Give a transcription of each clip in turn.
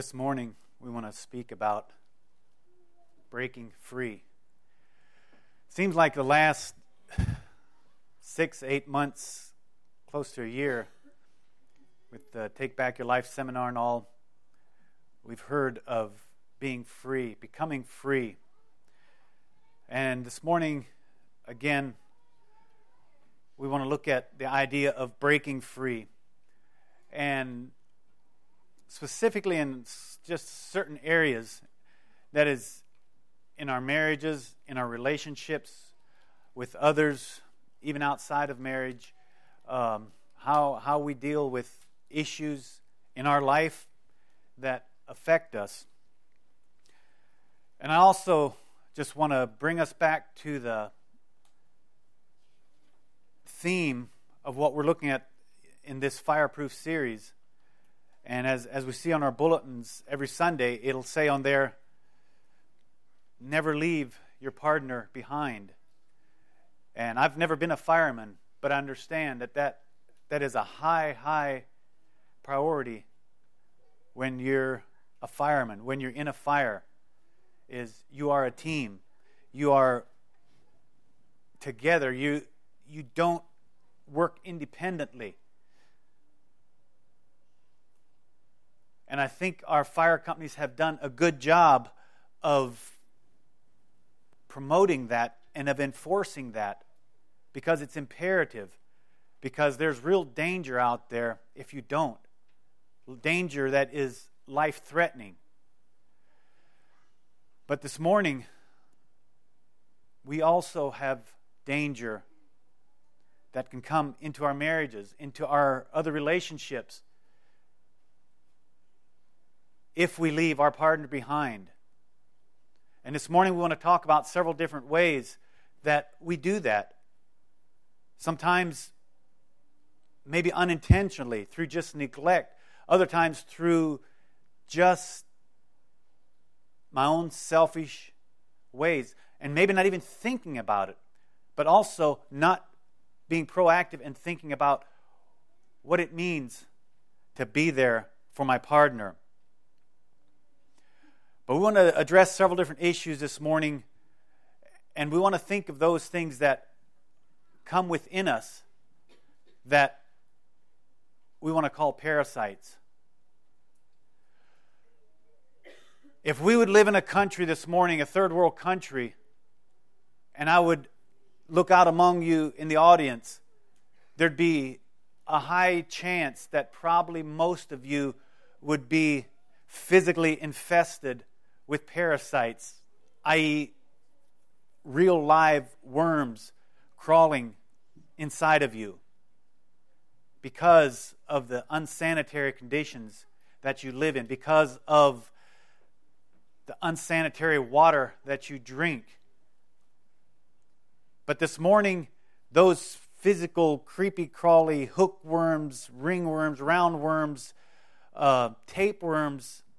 This morning, we want to speak about breaking free. Seems like the last 6-8 months, close to a year, with the Take Back Your Life seminar and all, we've heard of being free, becoming free. And this morning, again, we want to look at the idea of breaking free. And specifically in just certain areas, that is in our marriages, in our relationships with others, even outside of marriage, how we deal with issues in our life that affect us. And I also just want to bring us back to the theme of what we're looking at in this Fireproof series. And as we see on our bulletins every Sunday, it'll say on there, never leave your partner behind. And I've never been a fireman, but I understand that is a high priority when you're a fireman, when you're in a fire, is you are a team. You are together. You don't work independently. And I think our fire companies have done a good job of promoting that and of enforcing that, because it's imperative, because there's real danger out there if you don't. Danger that is life-threatening. But this morning, we also have danger that can come into our marriages, into our other relationships, if we leave our partner behind. And this morning we want to talk about several different ways that we do that. Sometimes maybe unintentionally, through just neglect. Other times through just my own selfish ways. And maybe not even thinking about it. But also not being proactive and thinking about what it means to be there for my partner. But we want to address several different issues this morning, and we want to think of those things that come within us that we want to call parasites. If we would live in a country this morning, a third world country, and I would look out among you in the audience, there'd be a high chance that probably most of you would be physically infested with parasites, i.e., real live worms crawling inside of you because of the unsanitary conditions that you live in, because of the unsanitary water that you drink. But this morning, those physical, creepy, crawly hookworms, ringworms, roundworms, tapeworms,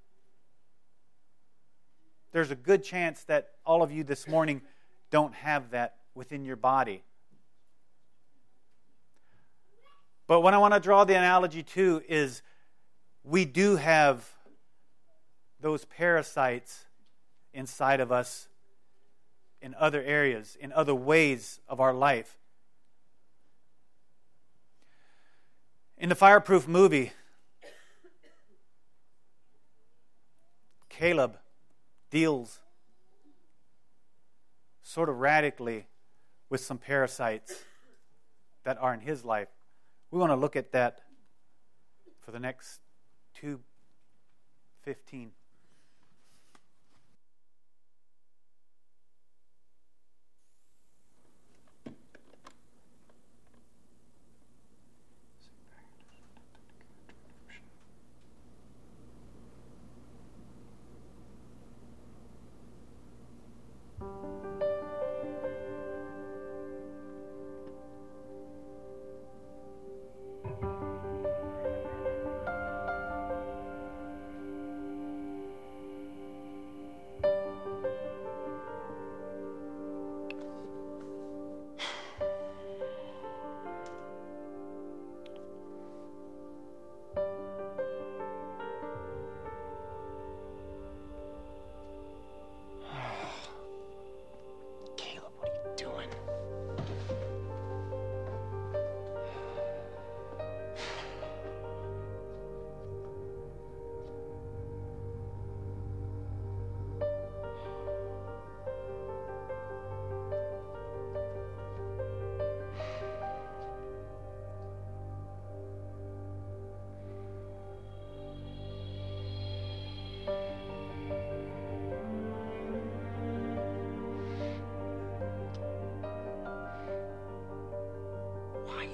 there's a good chance that all of you this morning don't have that within your body. But what I want to draw the analogy to is we do have those parasites inside of us in other areas, in other ways of our life. In the Fireproof movie, Caleb deals sort of radically with some parasites that are in his life. We want to look at that for the next 2:15.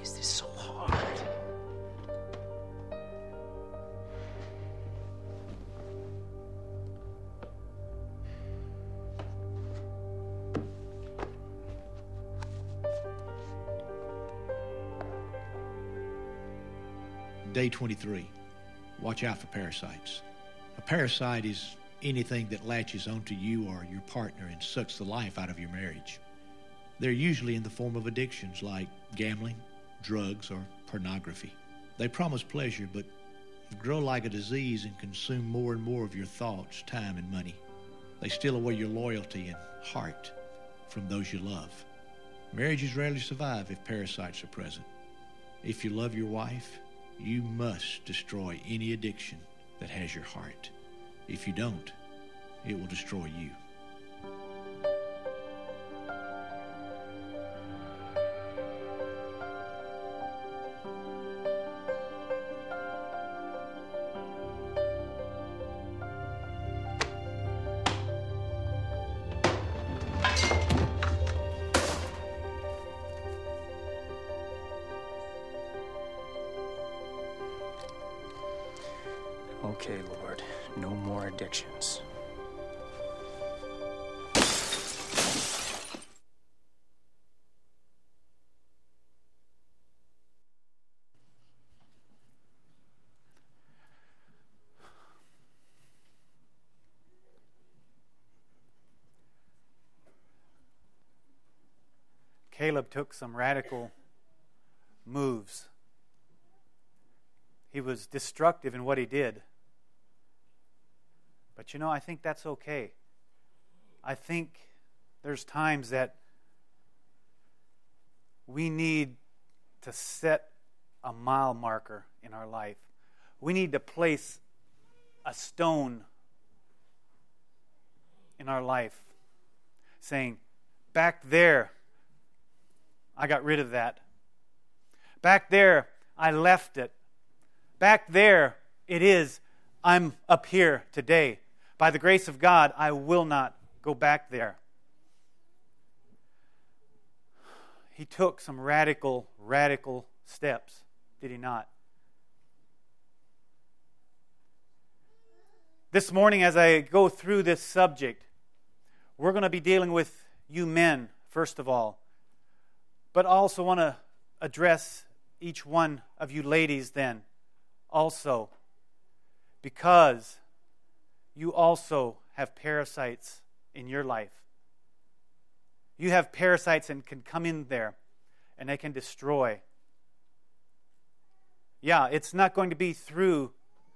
is this so hard? Day 23. Watch out for parasites. A parasite is anything that latches onto you or your partner and sucks the life out of your marriage. They're usually in the form of addictions like gambling, drugs, or pornography. They promise pleasure, but grow like a disease and consume more and more of your thoughts, time, and money. They steal away your loyalty and heart from those you love. Marriages rarely survive if parasites are present. If you love your wife, you must destroy any addiction that has your heart. If you don't, it will destroy you. Okay, Lord, no more addictions. Caleb took some radical moves. He was destructive in what he did. But you know, I think that's okay. I think there's times that we need to set a mile marker in our life. We need to place a stone in our life saying, back there, I got rid of that. Back there, I left it. Back there, it is. I'm up here today. By the grace of God, I will not go back there. He took some radical steps, did he not? This morning, as I go through this subject, we're going to be dealing with you men, first of all, but I also want to address each one of you ladies then also, because you also have parasites in your life. You have parasites and can come in there and they can destroy. Yeah, it's not going to be through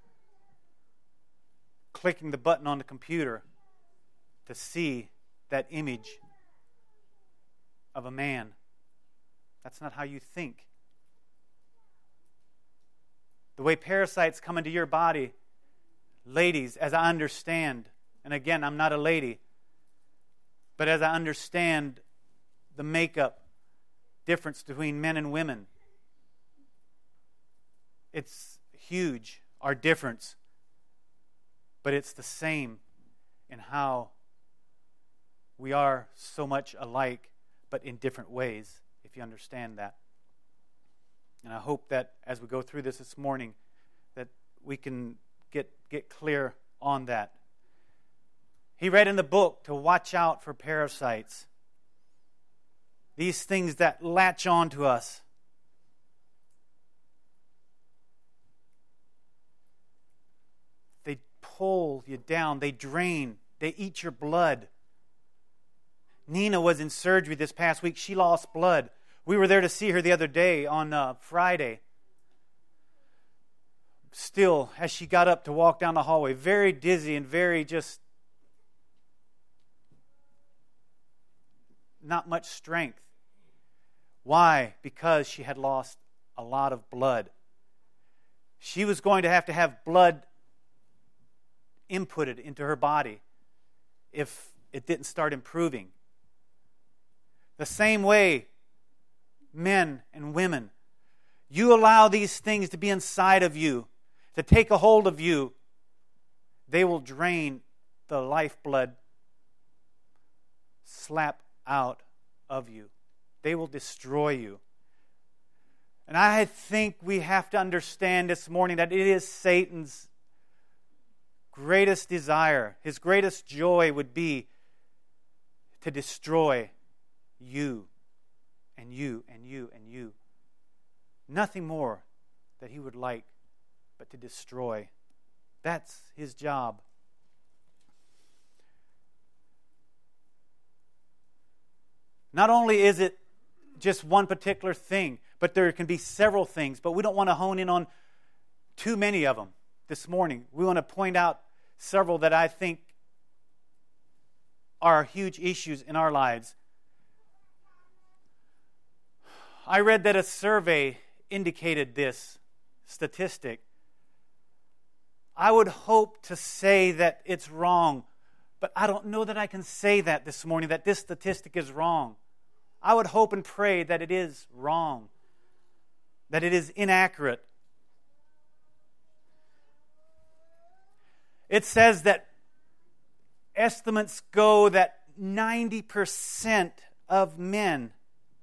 clicking the button on the computer to see that image of a man. That's not how you think. The way parasites come into your body, ladies, as I understand, and again, I'm not a lady, but as I understand the makeup difference between men and women, it's huge, our difference, but it's the same in how we are so much alike, but in different ways, if you understand that. And I hope that as we go through this morning, that we can get clear on that. He read in the book to watch out for parasites. These things that latch on to us. They pull you down. They drain. They eat your blood. Nina was in surgery this past week. She lost blood. We were there to see her the other day on Friday. Still, as she got up to walk down the hallway, very dizzy and very just not much strength. Why? Because she had lost a lot of blood. She was going to have blood inputted into her body if it didn't start improving. The same way, men and women, you allow these things to be inside of you, to take a hold of you, they will drain the lifeblood slap out of you. They will destroy you. And I think we have to understand this morning that it is Satan's greatest desire, his greatest joy would be to destroy you and you and you and you. Nothing more that he would like but to destroy. That's his job. Not only is it just one particular thing, but there can be several things, but we don't want to hone in on too many of them this morning. We want to point out several that I think are huge issues in our lives. I read that a survey indicated this statistic. I would hope to say that it's wrong, but I don't know that I can say that this morning, that this statistic is wrong. I would hope and pray that it is wrong, that it is inaccurate. It says that estimates go that 90% of men,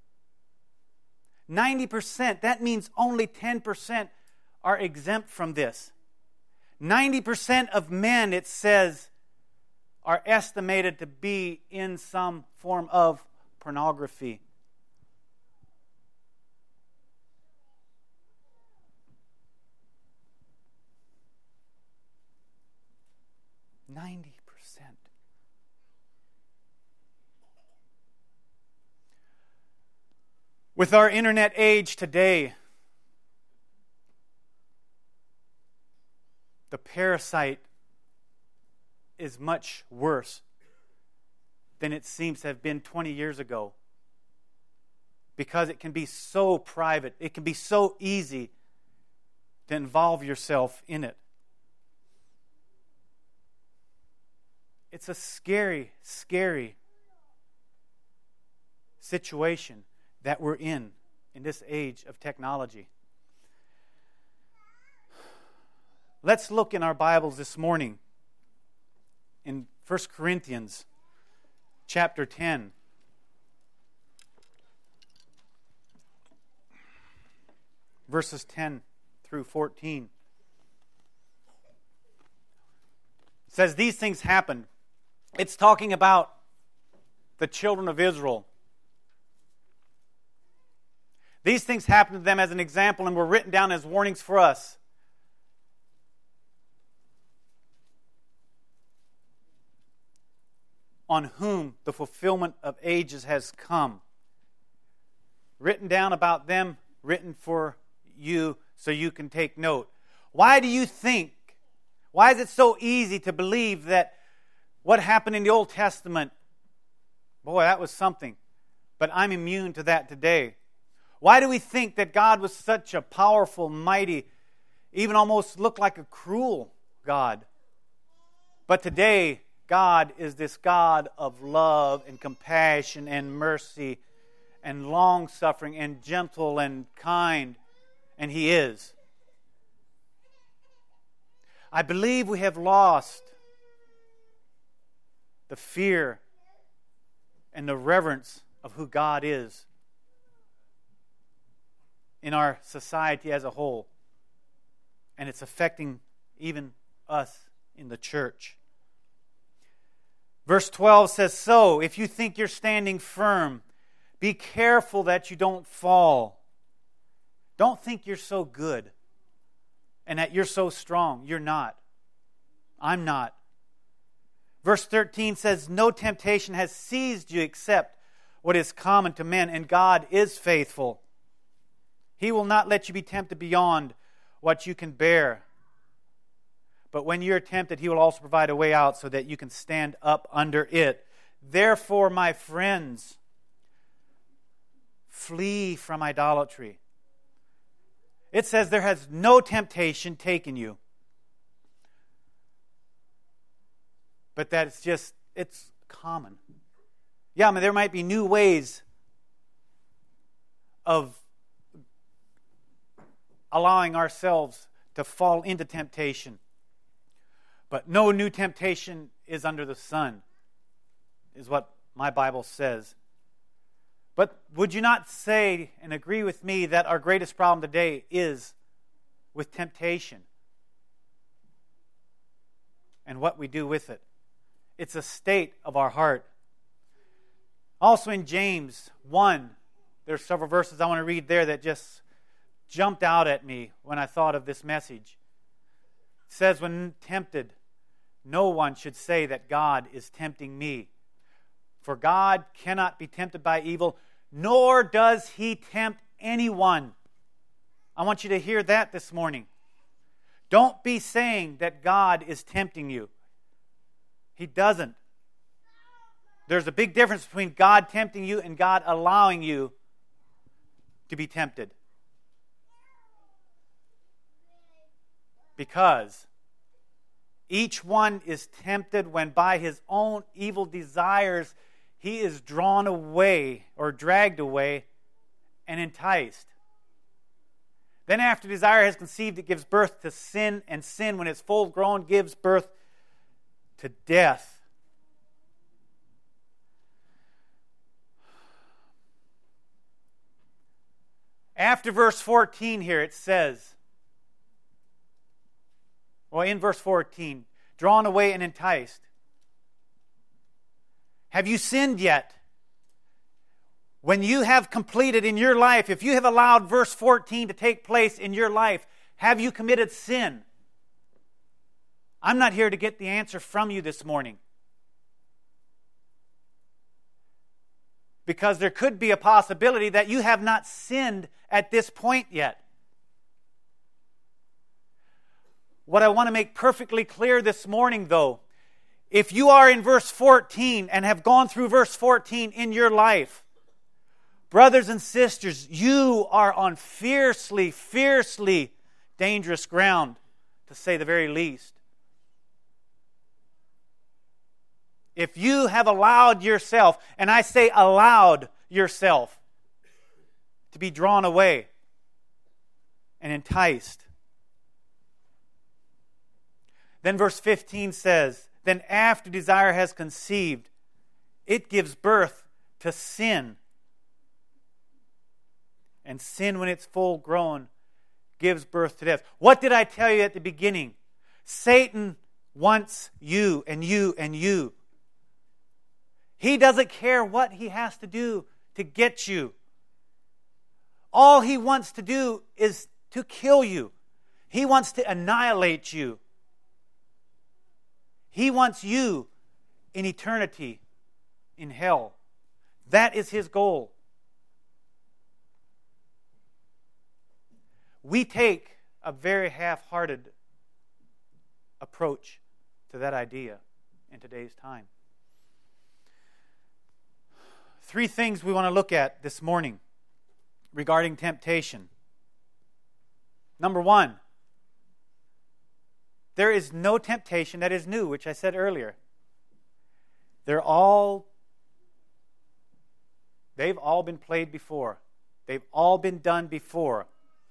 90%, that means only 10% are exempt from this. 90% of men, it says, are estimated to be in some form of pornography. With our internet age today, the parasite is much worse than it seems to have been 20 years ago. Because it can be so private, it can be so easy to involve yourself in it. It's a scary, scary situation that we're in this age of technology. Let's look in our Bibles this morning in 1 Corinthians chapter 10. Verses 10 through 14. It says, these things happened. It's talking about the children of Israel. These things happened to them as an example and were written down as warnings for us. On whom the fulfillment of ages has come. Written down about them, written for you so you can take note. Why do you think, why is it so easy to believe that what happened in the Old Testament, boy, that was something, but I'm immune to that today? Why do we think that God was such a powerful, mighty, even almost looked like a cruel God? But today, God is this God of love and compassion and mercy and long-suffering and gentle and kind. And He is. I believe we have lost the fear and the reverence of who God is in our society as a whole. And it's affecting even us in the church. Verse 12 says, so, if you think you're standing firm, be careful that you don't fall. Don't think you're so good and that you're so strong. You're not. I'm not. Verse 13 says, no temptation has seized you except what is common to men, and God is faithful. He will not let you be tempted beyond what you can bear. But when you're tempted, He will also provide a way out so that you can stand up under it. Therefore, my friends, flee from idolatry. It says there has no temptation taken you. But that it's common. Yeah, I mean, there might be new ways of allowing ourselves to fall into temptation. But no new temptation is under the sun, is what my Bible says. But would you not say and agree with me that our greatest problem today is with temptation and what we do with it? It's a state of our heart. Also in James 1, there's several verses I want to read there that just jumped out at me when I thought of this message. It says, when tempted, no one should say that God is tempting me. For God cannot be tempted by evil, nor does He tempt anyone. I want you to hear that this morning. Don't be saying that God is tempting you. He doesn't. There's a big difference between God tempting you and God allowing you to be tempted. Because each one is tempted when by his own evil desires he is drawn away or dragged away and enticed. Then after desire has conceived, it gives birth to sin, and sin, when it's full grown, gives birth to death. After verse 14 here, it says, well, in verse 14, drawn away and enticed. Have you sinned yet? When you have completed in your life, if you have allowed verse 14 to take place in your life, have you committed sin? I'm not here to get the answer from you this morning. Because there could be a possibility that you have not sinned at this point yet. What I want to make perfectly clear this morning, though, if you are in verse 14 and have gone through verse 14 in your life, brothers and sisters, you are on fiercely, fiercely dangerous ground, to say the very least. If you have allowed yourself, and I say allowed yourself, to be drawn away and enticed. Then verse 15 says, then after desire has conceived, it gives birth to sin. And sin, when it's full grown, gives birth to death. What did I tell you at the beginning? Satan wants you and you and you. He doesn't care what he has to do to get you. All he wants to do is to kill you. He wants to annihilate you. He wants you in eternity in hell. That is his goal. We take a very half-hearted approach to that idea in today's time. 3 things we want to look at this morning regarding temptation. Number 1, there is no temptation that is new, which I said earlier. They've all been played before. They've all been done before.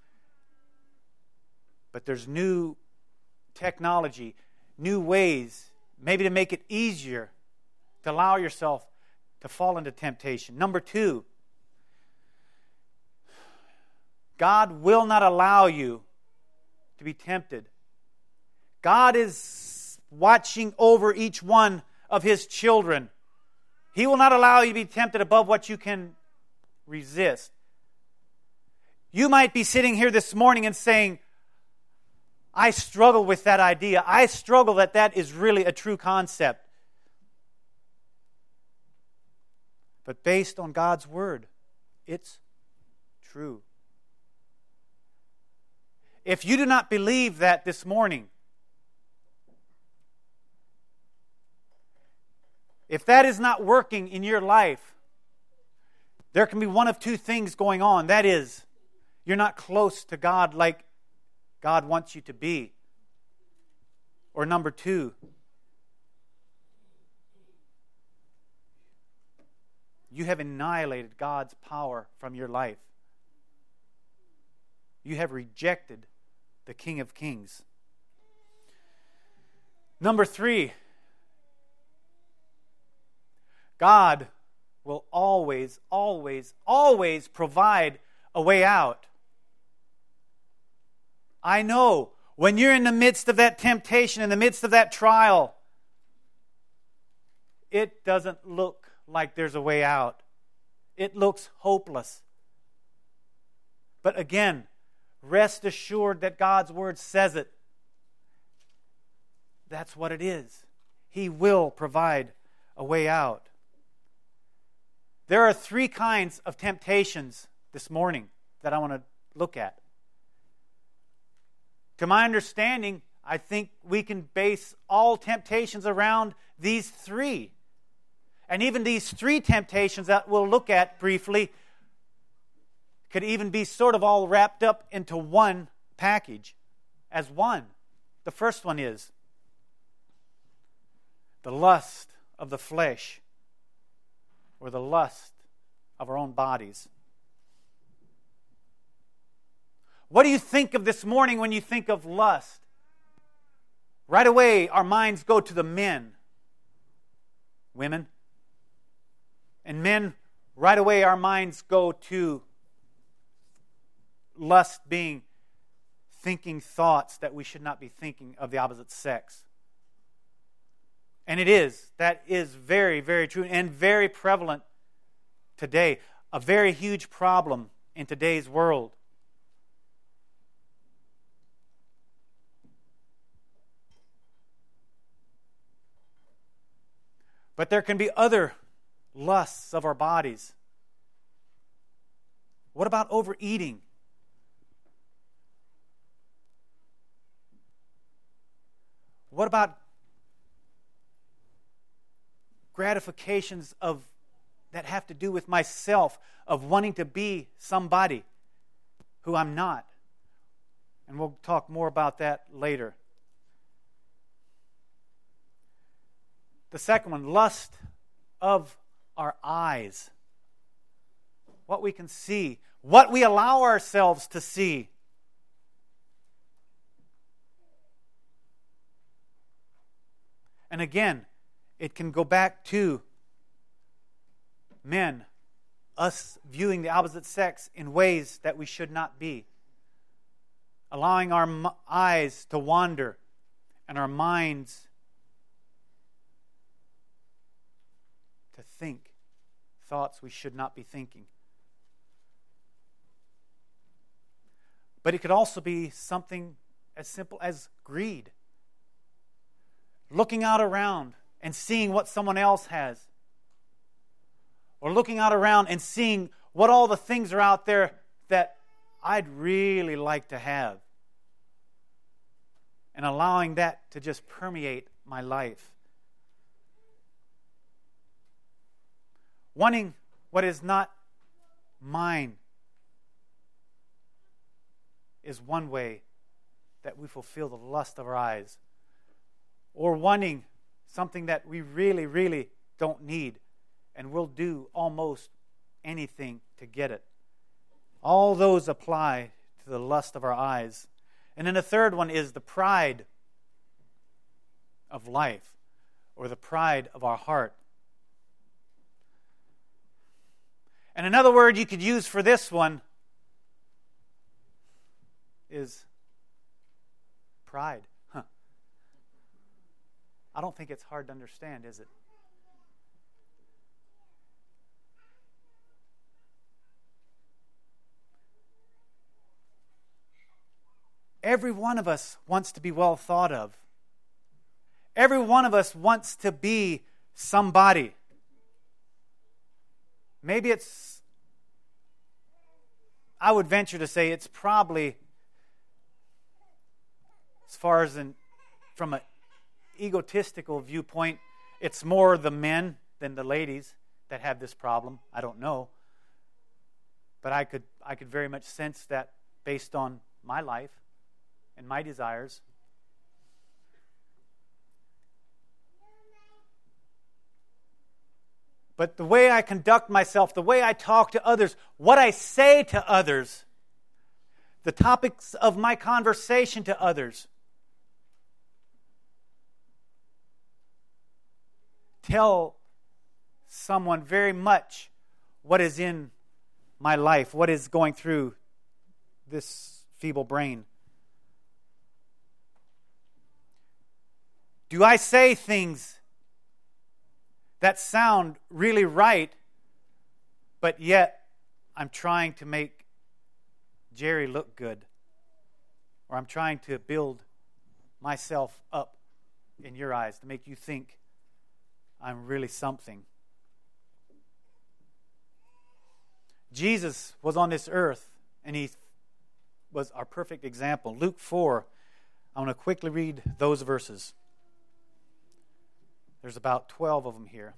But there's new technology, new ways, maybe to make it easier to allow yourself to fall into temptation. Number 2, God will not allow you to be tempted. God is watching over each one of His children. He will not allow you to be tempted above what you can resist. You might be sitting here this morning and saying, I struggle with that idea. I struggle that is really a true concept. But based on God's Word, it's true. If you do not believe that this morning, if that is not working in your life, there can be one of 2 things going on. That is, you're not close to God like God wants you to be. Or number 2, you have annihilated God's power from your life. You have rejected the King of Kings. Number 3, God will always, always, always provide a way out. I know when you're in the midst of that temptation, in the midst of that trial, it doesn't look like there's a way out. It looks hopeless. But again, rest assured that God's Word says it. That's what it is. He will provide a way out. There are 3 kinds of temptations this morning that I want to look at. To my understanding, I think we can base all temptations around these 3. And even these 3 temptations that we'll look at briefly could even be sort of all wrapped up into one package as one. The first one is the lust of the flesh, or the lust of our own bodies. What do you think of this morning when you think of lust? Right away, our minds go to the men. Women. And men, right away, our minds go to lust being thinking thoughts that we should not be thinking of the opposite sex. And it is. That is very, very true and very prevalent today. A very huge problem in today's world. But there can be other lusts of our bodies. What about overeating? What about gratifications that have to do with myself, of wanting to be somebody who I'm not? And we'll talk more about that later. The second one, lust of our eyes. What we can see, what we allow ourselves to see. And again, it can go back to men, us viewing the opposite sex in ways that we should not be. Allowing our eyes to wander and our minds to think thoughts we should not be thinking. But it could also be something as simple as greed. Looking out around and seeing what someone else has. Or looking out around and seeing what all the things are out there that I'd really like to have. And allowing that to just permeate my life. Wanting what is not mine is one way that we fulfill the lust of our eyes. Or wanting something that we really, really don't need, and we'll do almost anything to get it. All those apply to the lust of our eyes. And then the third one is the pride of life, or the pride of our heart. And another word you could use for this one is pride. I don't think it's hard to understand, is it? Every one of us wants to be well thought of. Every one of us wants to be somebody. Maybe I would venture to say it's probably, as far as from an egotistical viewpoint, it's more the men than the ladies that have this problem. I don't know. But I could very much sense that based on my life and my desires. But the way I conduct myself, the way I talk to others, what I say to others, the topics of my conversation to others, tell someone very much what is in my life, what is going through this feeble brain. Do I say things that sound really right, but yet I'm trying to make Jerry look good? Or I'm trying to build myself up in your eyes to make you think I'm really something? Jesus was on this earth, and He was our perfect example. Luke 4, I want to quickly read those verses. There's about 12 of them here.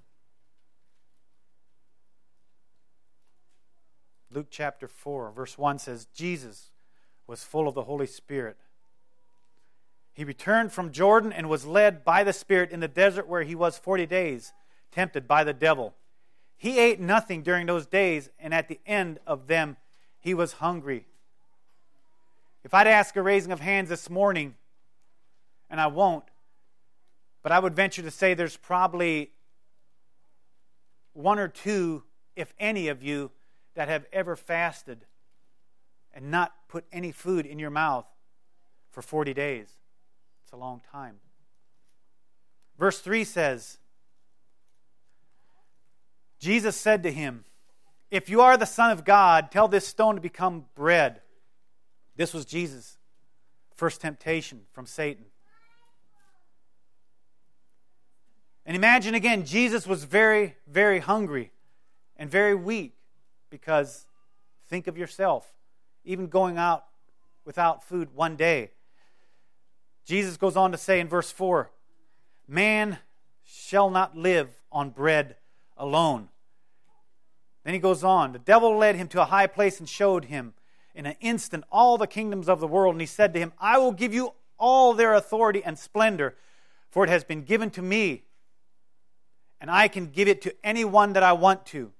Luke chapter 4, verse 1 says, Jesus was full of the Holy Spirit. He returned from Jordan and was led by the Spirit in the desert where he was 40 days, tempted by the devil. He ate nothing during those days, and at the end of them, he was hungry. If I'd ask a raising of hands this morning, and I won't, but I would venture to say there's probably one or two, if any of you, that have ever fasted and not put any food in your mouth for 40 days. It's a long time. Verse 3 says, Jesus said to him, "If you are the Son of God, tell this stone to become bread." This was Jesus' first temptation from Satan. And imagine again, Jesus was very, very hungry and very weak, because think of yourself, even going out without food one day. Jesus goes on to say in verse 4, "Man shall not live on bread alone." Then he goes on, "The devil led him to a high place and showed him in an instant all the kingdoms of the world. And he said to him, I will give you all their authority and splendor, for it has been given to me, and I can give it to anyone that I want to."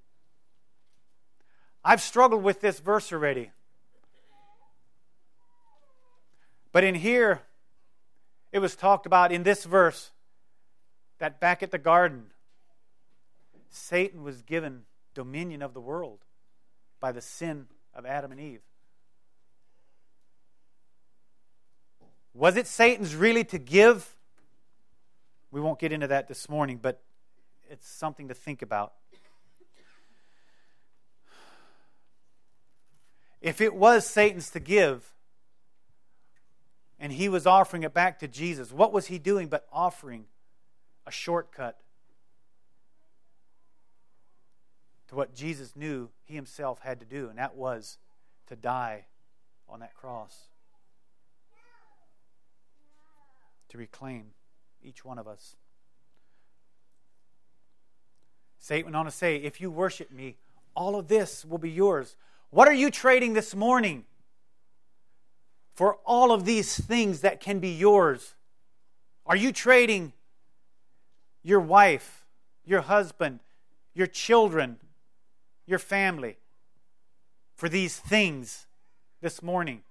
I've struggled with this verse already. But in here, it was talked about in this verse that back at the garden, Satan was given dominion of the world by the sin of Adam and Eve. Was it Satan's really to give? We won't get into that this morning, but it's something to think about. If it was Satan's to give, and he was offering it back to Jesus, what was he doing but offering a shortcut to what Jesus knew he himself had to do, and that was to die on that cross, to reclaim each one of us. Satan went on to say, "If you worship me, all of this will be yours." What are you trading this morning for all of these things that can be yours? Are you trading your wife, your husband, your children, your family for these things this morning?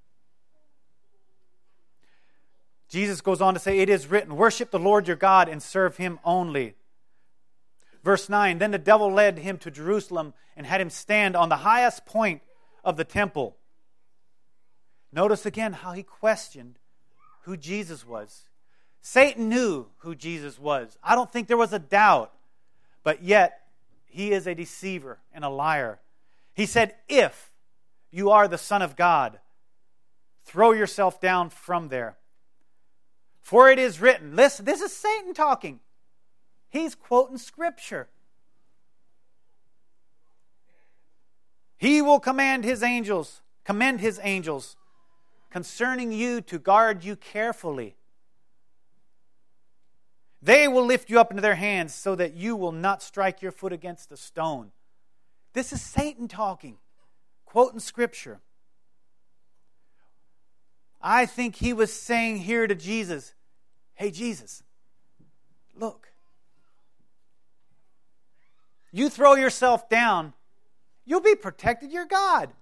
Jesus goes on to say, "It is written, worship the Lord your God and serve Him only." Verse 9, "Then the devil led him to Jerusalem and had him stand on the highest point of the temple." Notice again how he questioned who Jesus was. Satan knew who Jesus was. I don't think there was a doubt. But yet, he is a deceiver and a liar. He said, "If you are the Son of God, throw yourself down from there. For it is written," listen, this is Satan talking. He's quoting Scripture. "He will commend his angels concerning you to guard you carefully. They will lift you up into their hands so that you will not strike your foot against a stone." This is Satan talking, quoting Scripture. I think he was saying here to Jesus, "Hey Jesus, look. You throw yourself down, you'll be protected. You're God.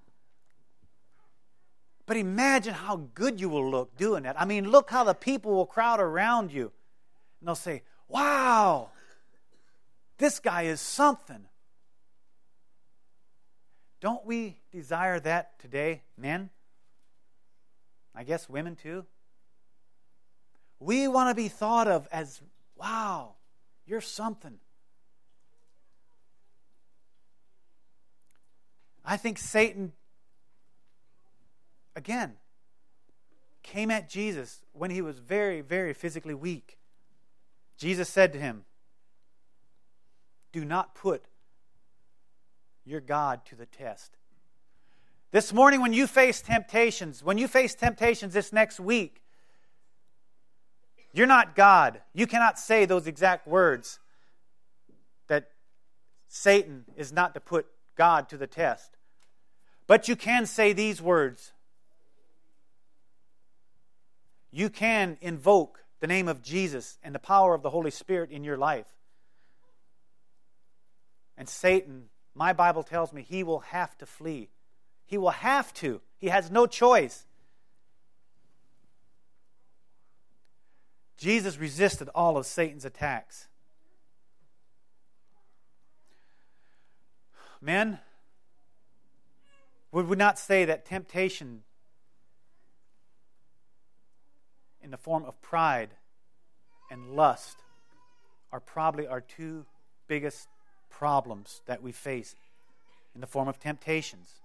But imagine how good you will look doing that. I mean, look how the people will crowd around you. And they'll say, 'Wow, This guy is something. Don't we desire that today, men? I guess women too. We want to be thought of as, wow, you're something. I think Satan, again, came at Jesus when he was very, very physically weak. Jesus said to him, do not put your God to the test. This morning when you face temptations, this next week, you're not God. You cannot say those exact words that Satan is not to put God to the test. But you can say these words. You can invoke the name of Jesus and the power of the Holy Spirit in your life. And Satan, my Bible tells me, he will have to flee. He will have to. He has no choice. Jesus resisted all of Satan's attacks. Men, would we not say that temptation in the form of pride and lust are probably our two biggest problems that we face in the form of temptations?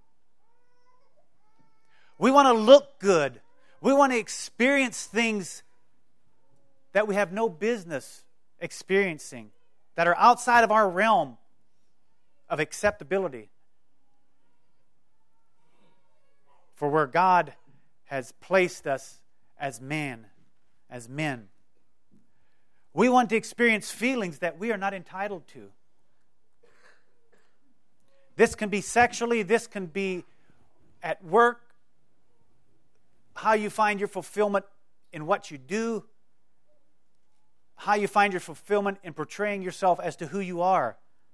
We want to look good. We want to experience things that we have no business experiencing, that are outside of our realm of acceptability. For where God has placed us as men, we want to experience feelings that we are not entitled to. This can be sexually, this can be at work, how you find your fulfillment in what you do, how you find your fulfillment in portraying yourself as to who you are.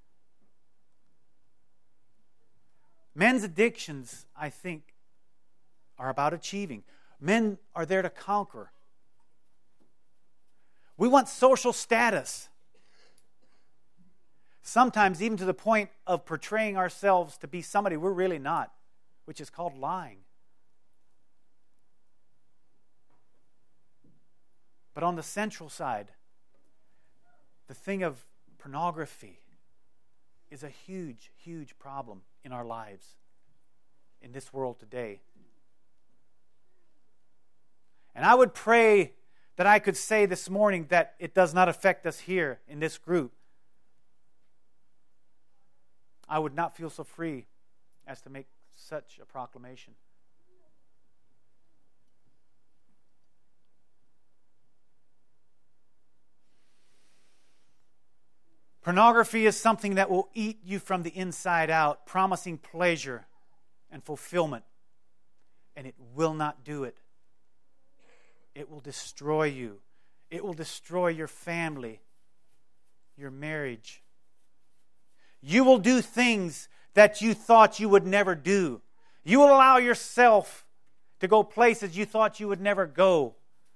Men's addictions, I think, are about achieving. Men are there to conquer. We want social status. Sometimes even to the point of portraying ourselves to be somebody we're really not, which is called lying. But on the central side, the thing of pornography is a huge, huge problem in our lives, in this world today. And I would pray that I could say this morning that it does not affect us here in this group. I would not feel so free as to make such a proclamation. Pornography is something that will eat you from the inside out, promising pleasure and fulfillment. And it will not do it. It will destroy you. It will destroy your family, your marriage. You will do things that you thought you would never do. You will allow yourself to go places you thought you would never go.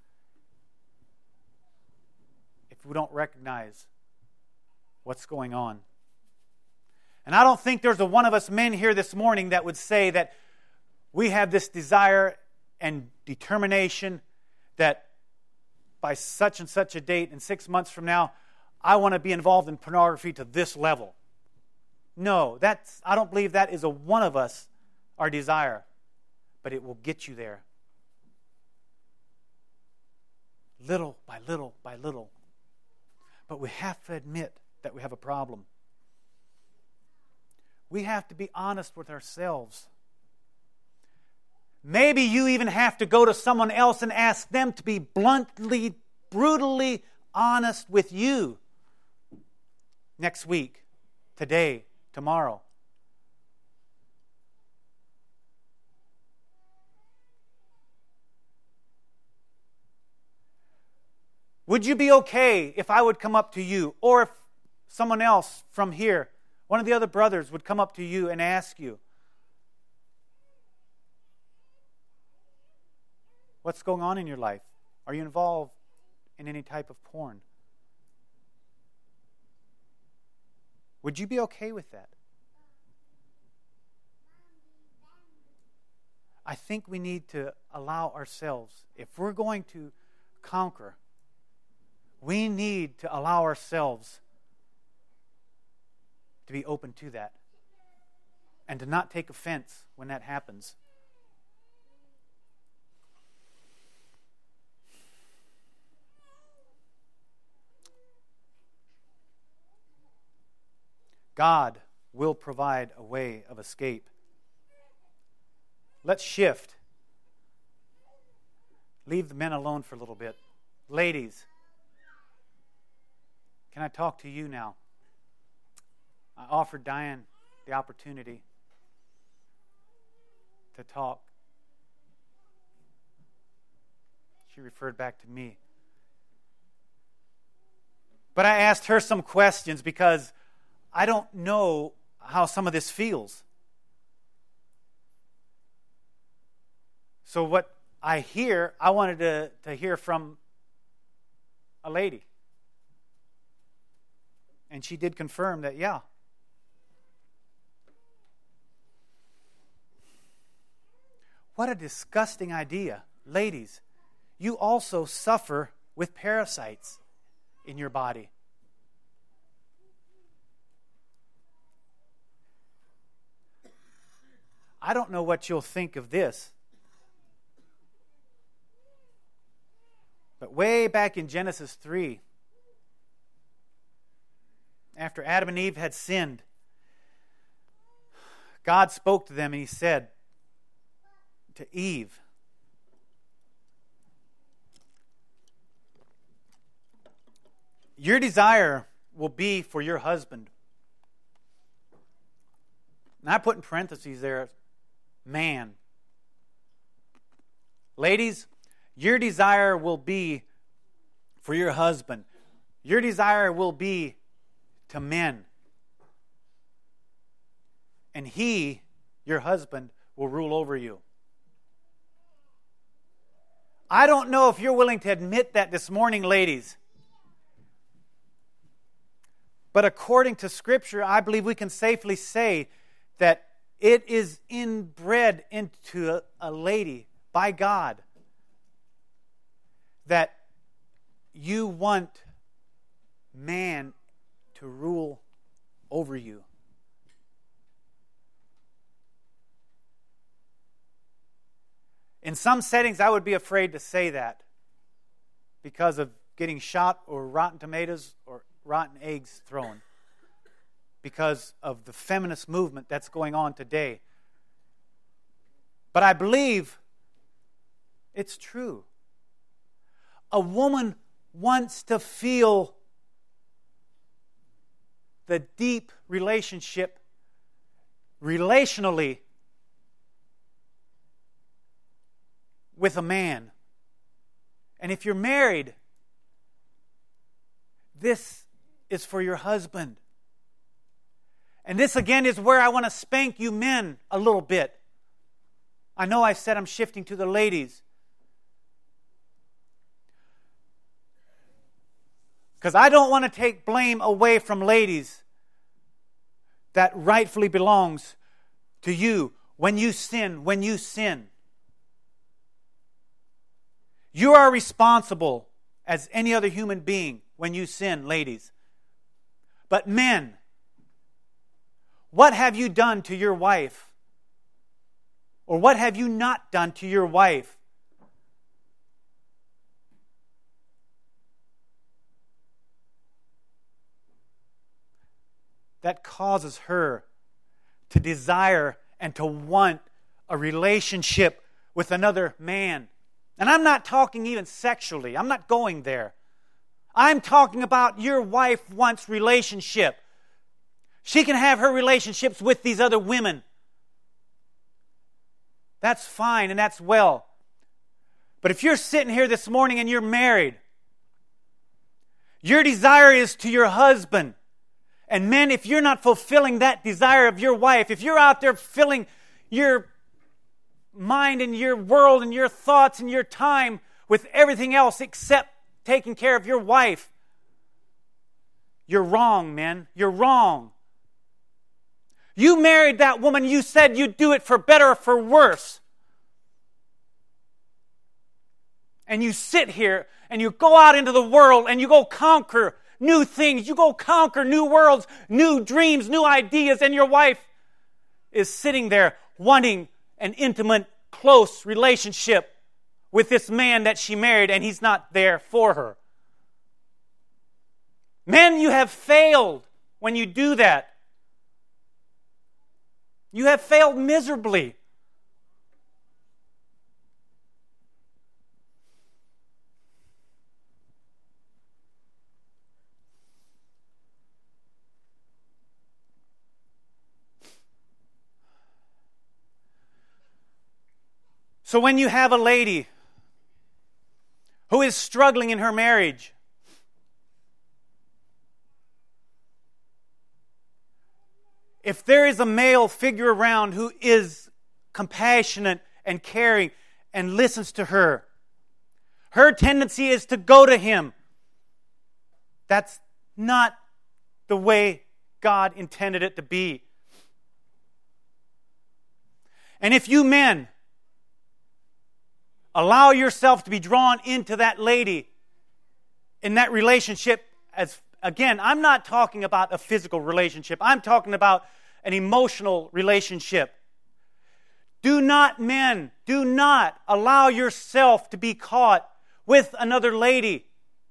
If we don't recognize what's going on. And I don't think there's a one of us men here this morning that would say that we have this desire and determination that by such and such a date and 6 months from now, I want to be involved in pornography to this level. No, I don't believe that is a one of us, our desire. But it will get you there. Little by little by little. But we have to admit that we have a problem. We have to be honest with ourselves. Maybe you even have to go to someone else and ask them to be bluntly, brutally honest with you next week, today, tomorrow. Would you be okay if I would come up to you, or if someone else from here, one of the other brothers, would come up to you and ask you, what's going on in your life? Are you involved in any type of porn? Would you be okay with that? I think we need to allow ourselves, if we're going to conquer, we need to allow ourselves to be open to that and to not take offense when that happens. God will provide a way of escape. Let's shift. Leave the men alone for a little bit. Ladies, can I talk to you now? I offered Diane the opportunity to talk. She referred back to me. But I asked her some questions because I don't know how some of this feels. So what I hear, I wanted to hear from a lady. And she did confirm that, yeah. What a disgusting idea. Ladies, you also suffer with parasites in your body. I don't know what you'll think of this. But way back in Genesis 3, after Adam and Eve had sinned, God spoke to them and He said to Eve, your desire will be for your husband. And I put in parentheses there, man. Ladies, your desire will be for your husband. Your desire will be to men. And he, your husband, will rule over you. I don't know if you're willing to admit that this morning, ladies. But according to Scripture, I believe we can safely say that it is inbred into a lady by God that you want man to rule over you. In some settings, I would be afraid to say that because of getting shot or rotten tomatoes or rotten eggs thrown, because of the feminist movement that's going on today. But I believe it's true. A woman wants to feel the deep relationship relationally with a man. And if you're married, this is for your husband. And this again is where I want to spank you men a little bit. I know I said I'm shifting to the ladies. Because I don't want to take blame away from ladies that rightfully belongs to you when you sin. You are responsible as any other human being when you sin, ladies. But men, what have you done to your wife? Or what have you not done to your wife? That causes her to desire and to want a relationship with another man. And I'm not talking even sexually. I'm not going there. I'm talking about your wife wants relationship. She can have her relationships with these other women. That's fine and that's well. But if you're sitting here this morning and you're married, your desire is to your husband. And men, if you're not fulfilling that desire of your wife, if you're out there filling your mind and your world and your thoughts and your time with everything else except taking care of your wife, you're wrong, men. You're wrong. You married that woman, you said you'd do it for better or for worse. And you sit here and you go out into the world and you go conquer new things. You go conquer new worlds, new dreams, new ideas. And your wife is sitting there wanting an intimate, close relationship with this man that she married, and he's not there for her. Men, you have failed when you do that. You have failed miserably. So when you have a lady who is struggling in her marriage, if there is a male figure around who is compassionate and caring and listens to her, her tendency is to go to him. That's not the way God intended it to be. And if you men allow yourself to be drawn into that lady in that relationship, as again, I'm not talking about a physical relationship. I'm talking about an emotional relationship. Do not allow yourself to be caught with another lady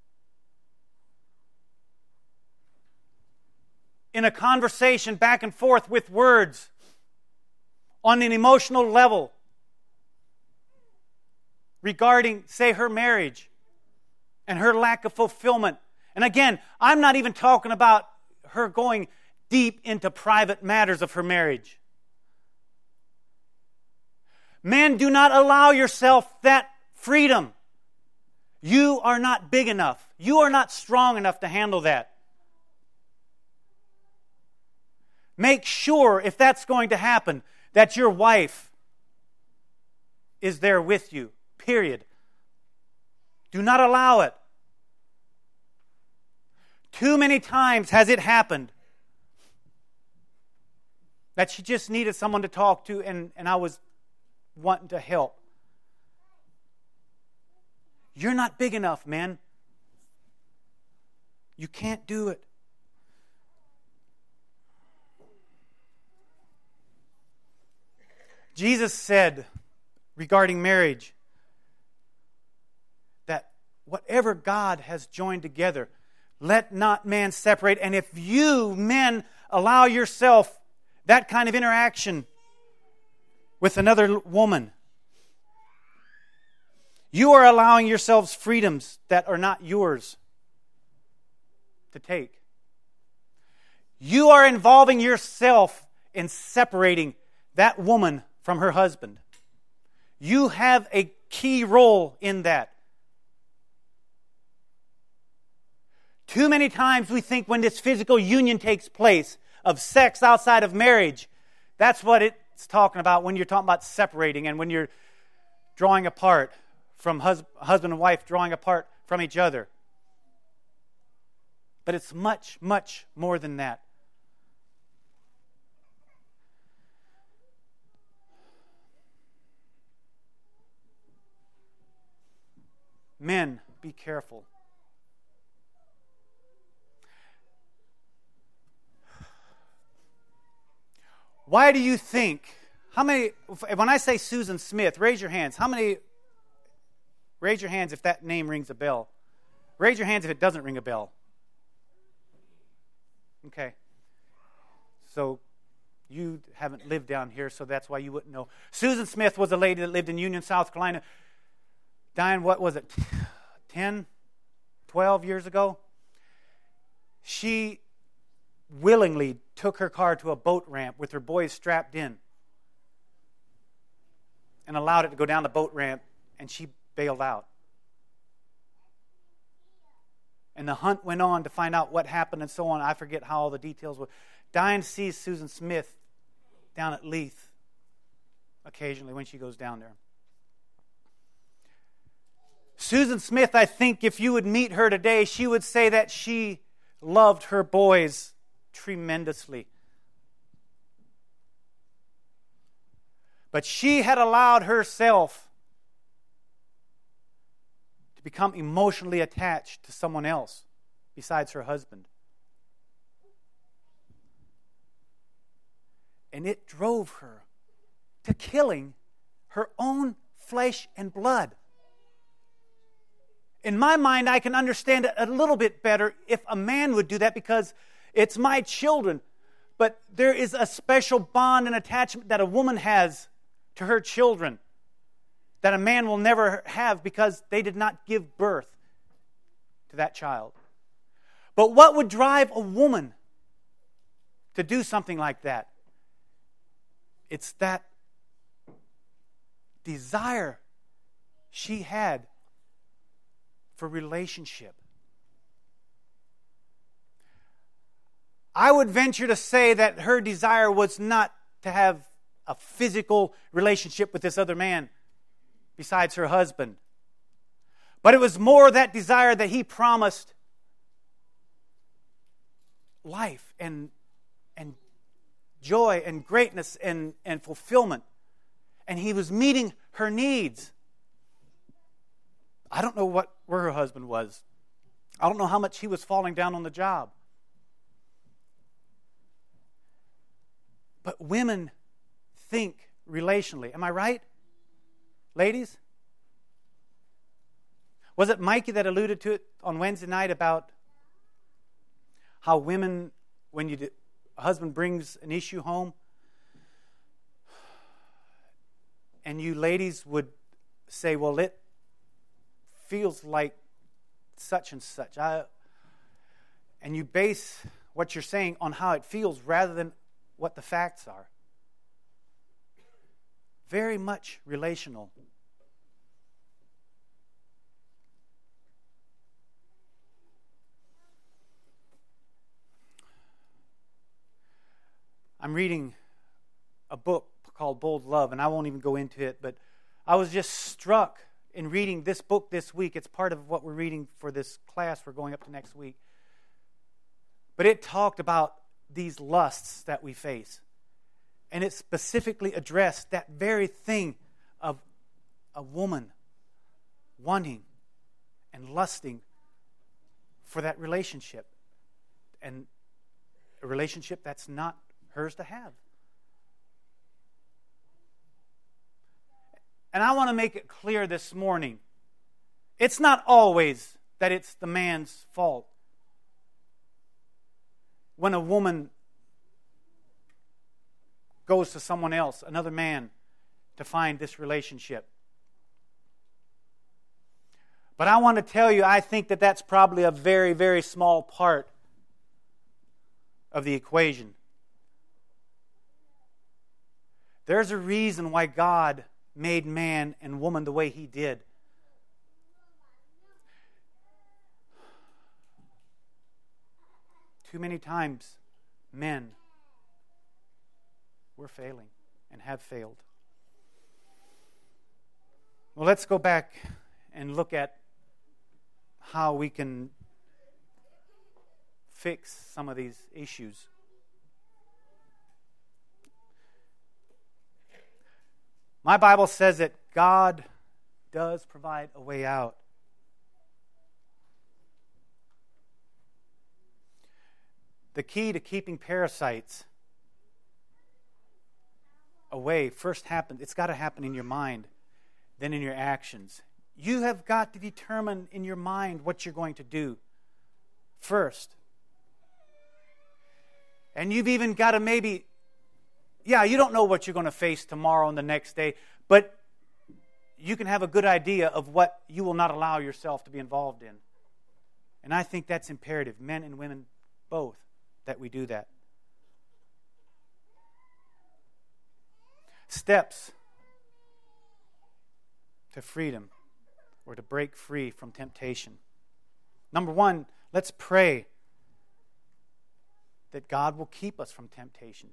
in a conversation back and forth with words on an emotional level regarding, say, her marriage and her lack of fulfillment. And again, I'm not even talking about her going deep into private matters of her marriage. Men, do not allow yourself that freedom. You are not big enough. You are not strong enough to handle that. Make sure, if that's going to happen, that your wife is there with you. Period. Do not allow it. Too many times has it happened that she just needed someone to talk to, and I was wanting to help. You're not big enough, man. You can't do it. Jesus said regarding marriage that whatever God has joined together, let not man separate. And if you, men, allow yourself that kind of interaction with another woman, you are allowing yourselves freedoms that are not yours to take. You are involving yourself in separating that woman from her husband. You have a key role in that. Too many times we think when this physical union takes place of sex outside of marriage, that's what it's talking about when you're talking about separating and when you're drawing apart from husband and wife, drawing apart from each other. But it's much, much more than that. Men, be careful. Why do you think, how many, when I say Susan Smith, raise your hands. How many, raise your hands if that name rings a bell. Raise your hands if it doesn't ring a bell. Okay. So you haven't lived down here, so that's why you wouldn't know. Susan Smith was a lady that lived in Union, South Carolina. Diane, what was it, 10, 12 years ago? She willingly took her car to a boat ramp with her boys strapped in and allowed it to go down the boat ramp, and she bailed out. And the hunt went on to find out what happened and so on. I forget how all the details were. Diane sees Susan Smith down at Leith occasionally when she goes down there. Susan Smith, I think if you would meet her today, she would say that she loved her boys tremendously. But she had allowed herself to become emotionally attached to someone else besides her husband. And it drove her to killing her own flesh and blood. In my mind, I can understand it a little bit better if a man would do that, because it's my children. But there is a special bond and attachment that a woman has to her children that a man will never have, because they did not give birth to that child. But what would drive a woman to do something like that? It's that desire she had for relationship. I would venture to say that her desire was not to have a physical relationship with this other man besides her husband. But it was more that desire that he promised life and joy and greatness and fulfillment. And he was meeting her needs. I don't know where her husband was. I don't know how much he was falling down on the job. But women think relationally. Am I right? Ladies? Was it Mikey that alluded to it on Wednesday night about how women, when a husband brings an issue home, and you ladies would say, well, it feels like such and such. And you base what you're saying on how it feels rather than what the facts are. Very much relational. I'm reading a book called Bold Love, and I won't even go into it, but I was just struck in reading this book this week. It's part of what we're reading for this class we're going up to next week. But it talked about these lusts that we face. And it specifically addressed that very thing of a woman wanting and lusting for that relationship. And a relationship that's not hers to have. And I want to make it clear this morning, it's not always that it's the man's fault when a woman goes to someone else, another man, to find this relationship. But I want to tell you, I think that that's probably a very, very small part of the equation. There's a reason why God made man and woman the way He did. Too many times, men, we're failing and have failed. Well, let's go back and look at how we can fix some of these issues. My Bible says that God does provide a way out. The key to keeping parasites away first happens, it's got to happen in your mind, then in your actions. You have got to determine in your mind what you're going to do first. And you've even got to maybe, you don't know what you're going to face tomorrow and the next day, but you can have a good idea of what you will not allow yourself to be involved in. And I think that's imperative, men and women both, that we do that. Steps to freedom or to break free from temptation. Number one, let's pray that God will keep us from temptation.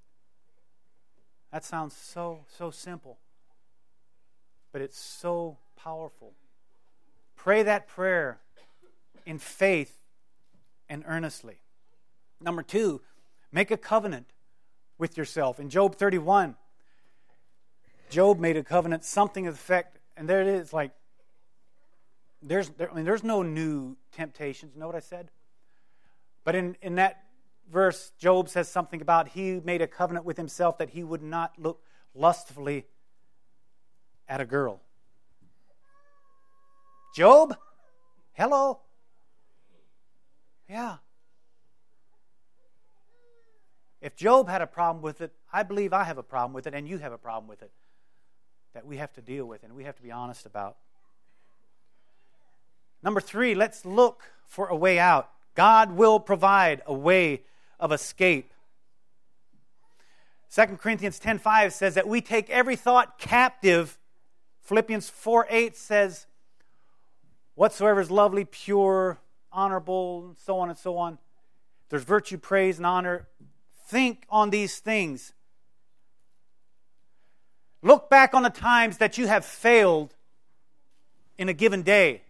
That sounds so simple, but it's so powerful. Pray that prayer in faith and earnestly. Number two, make a covenant with yourself. In Job 31, Job made a covenant, something of the effect, and there it is, like, there's no new temptations. You know what I said? But in that verse, Job says something about he made a covenant with himself that he would not look lustfully at a girl. Job? Hello? Yeah. If Job had a problem with it, I believe I have a problem with it, and you have a problem with it that we have to deal with and we have to be honest about. Number 3, let's look for a way out. God will provide a way of escape. 2 Corinthians 10:5 says that we take every thought captive. Philippians 4:8 says, whatsoever is lovely, pure, honorable, and so on and so on. There's virtue, praise, and honor. Think on these things. Look back on the times that you have failed in a given day.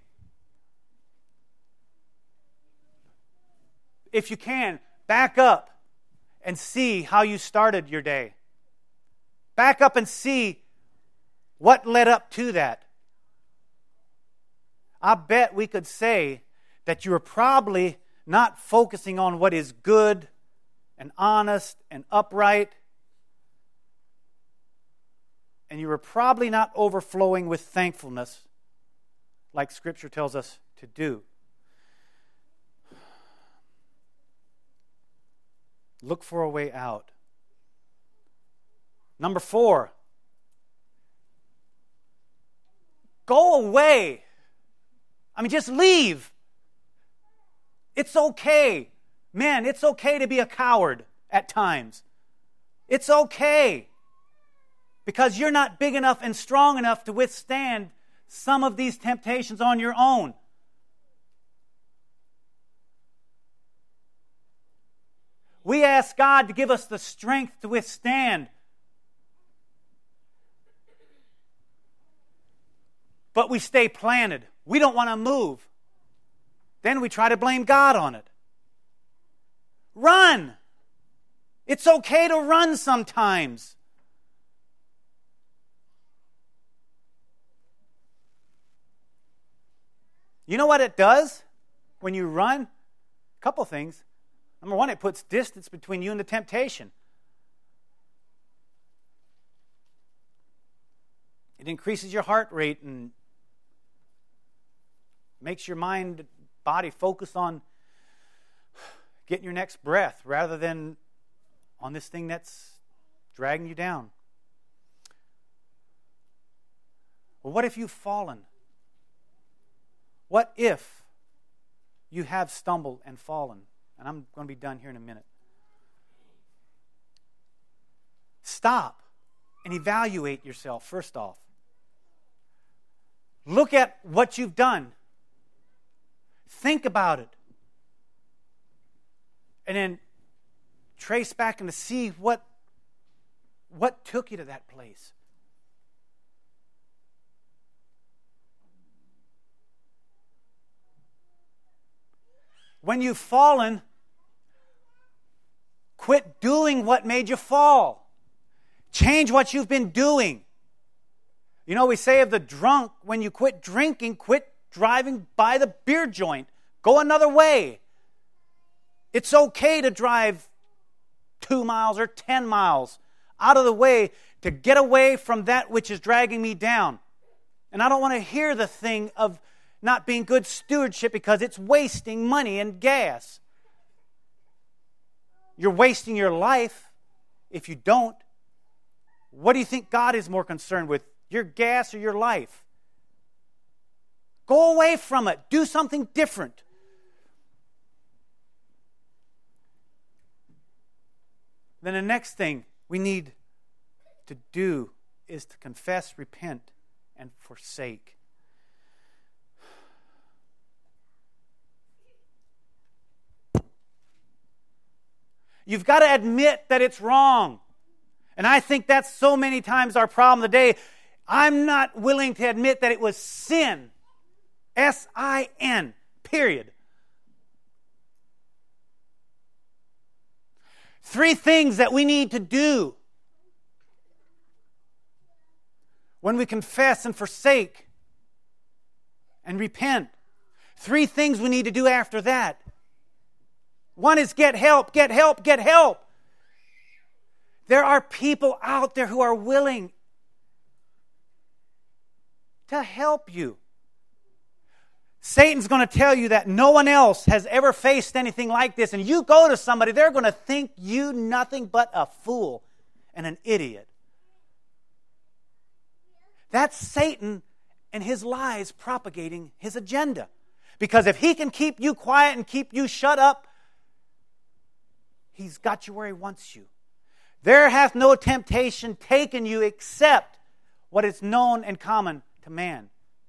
If you can, back up and see how you started your day. Back up and see what led up to that. I bet we could say that you were probably not focusing on what is good and honest and upright. And you were probably not overflowing with thankfulness like Scripture tells us to do. Look for a way out. Number 4, go away. I mean, just leave. It's okay. Men, it's okay to be a coward at times. It's okay. Because you're not big enough and strong enough to withstand some of these temptations on your own. We ask God to give us the strength to withstand. But we stay planted. We don't want to move. Then we try to blame God on it. Run! It's okay to run sometimes. You know what it does when you run? A couple things. Number 1, it puts distance between you and the temptation. It increases your heart rate and makes your mind, body focus on getting your next breath rather than on this thing that's dragging you down. Well, what if you've fallen? What if you have stumbled and fallen? And I'm going to be done here in a minute. Stop and evaluate yourself first off. Look at what you've done. Think about it. And then trace back and to see what took you to that place. When you've fallen, quit doing what made you fall. Change what you've been doing. You know, we say of the drunk, when you quit drinking, quit driving by the beer joint. Go another way. It's okay to drive 2 miles or 10 miles out of the way to get away from that which is dragging me down. And I don't want to hear the thing of not being good stewardship because it's wasting money and gas. You're wasting your life if you don't. What do you think God is more concerned with? Your gas or your life? Go away from it. Do something different. Then the next thing we need to do is to confess, repent, and forsake. You've got to admit that it's wrong. And I think that's so many times our problem today. I'm not willing to admit that it was sin. S-I-N, period. 3 things that we need to do. when we confess and forsake and repent. 3 things we need to do after that. 1 is get help, get help, get help. There are people out there who are willing to help you. Satan's going to tell you that no one else has ever faced anything like this, and you go to somebody, they're going to think you nothing but a fool and an idiot. That's Satan and his lies propagating his agenda. Because if he can keep you quiet and keep you shut up, he's got you where he wants you. There hath no temptation taken you except what is known and common to man.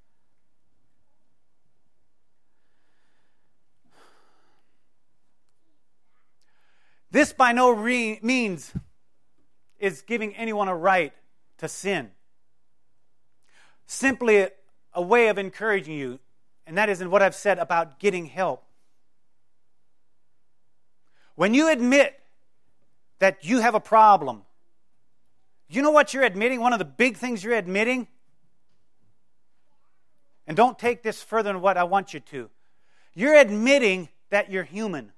This by no means is giving anyone a right to sin. Simply a way of encouraging you, and that is in what I've said about getting help. When you admit that you have a problem, you know what you're admitting? One of the big things you're admitting, and don't take this further than what I want you to, you're admitting that you're human.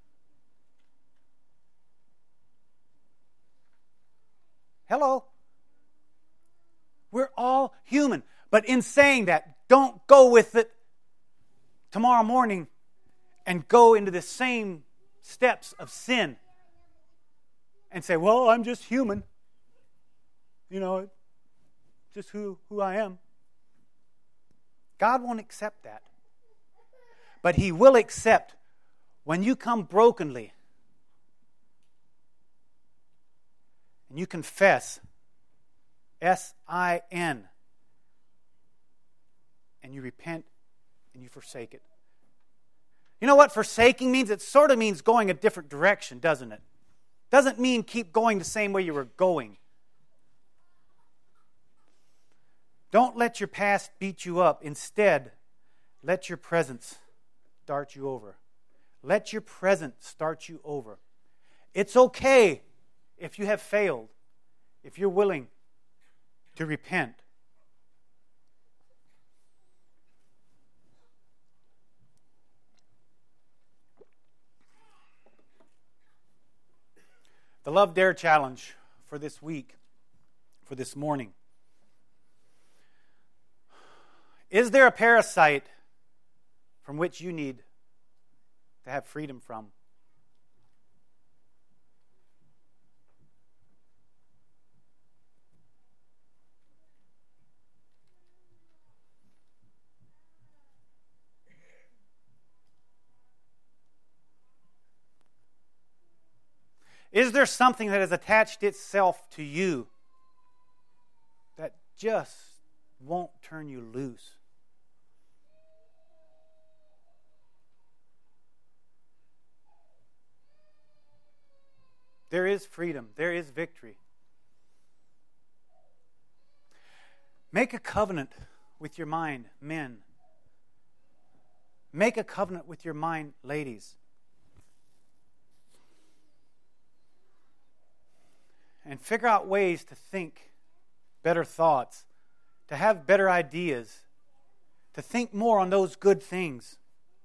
Hello? We're all human. But in saying that, don't go with it tomorrow morning and go into the same steps of sin and say, well, I'm just human. You know, just who I am. God won't accept that. But He will accept when you come brokenly and you confess, S-I-N, and you repent and you forsake it. You know what forsaking means? It sort of means going a different direction, doesn't it? Doesn't mean keep going the same way you were going. Don't let your past beat you up. Instead, let your presence start you over. Let your present start you over. It's okay if you have failed, if you're willing to repent. The Love Dare Challenge for this week, for this morning. Is there a parasite from which you need to have freedom from? Is there something that has attached itself to you that just won't turn you loose? There is freedom. There is victory. Make a covenant with your mind, men. Make a covenant with your mind, ladies. And figure out ways to think better thoughts, to have better ideas, to think more on those good things.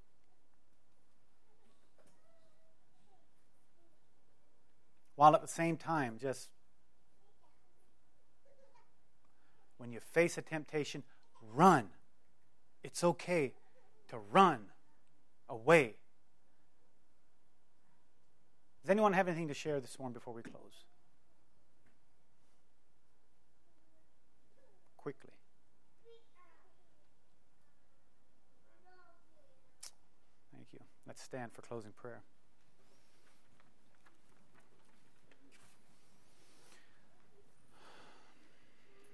While at the same time, just when you face a temptation, run. It's okay to run away. Does anyone have anything to share this morning before we close? Quickly. Thank you. Let's stand for closing prayer.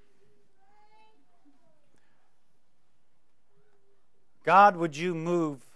God, would you move